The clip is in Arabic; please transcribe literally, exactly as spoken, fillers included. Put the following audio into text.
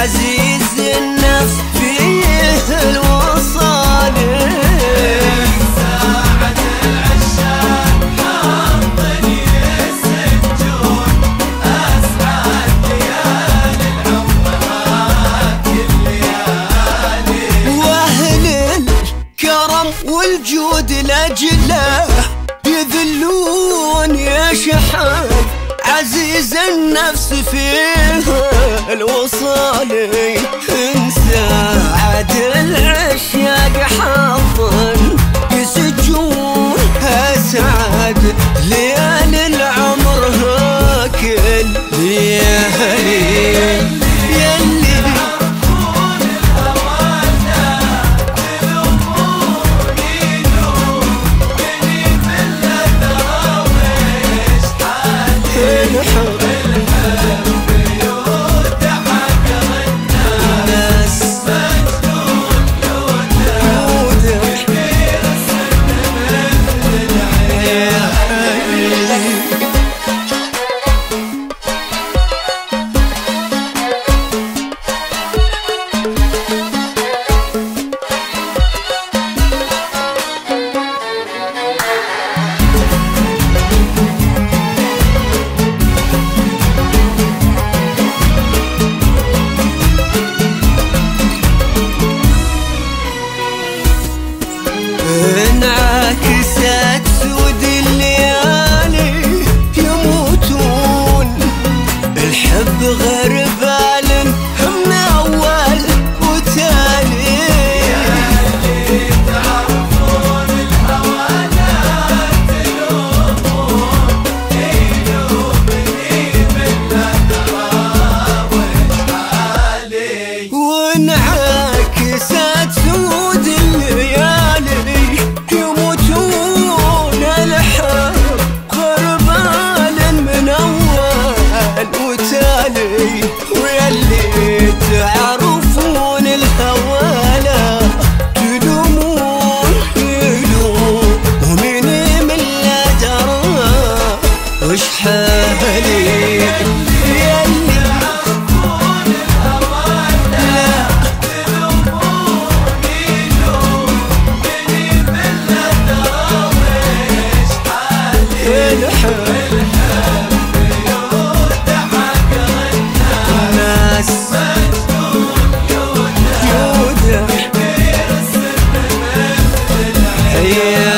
عزيز النفس فيه الوصال. ساعة العشاق حاضن يسجون أسعد ليالي العمر هاك الليالي. واهل الكرم والجود لاجله يذلون يشحن عزيز النفس فيه الوصال. انسى عاد العشاق حظن يسجون اسعد ليالي العمر هاك الليالي. انعكست سود الليالي يموتون الحب غربال من اول وتالي. يا اللي تعرفون الهوى لا تلومون يلومني من لا تراوح حالي. وانعكست سود الليالي يموتون الحب غربال من اول وتالي. ويلي تعرفون الهوى لا تلومون يلومني من لا درى وش حالي. Yeah.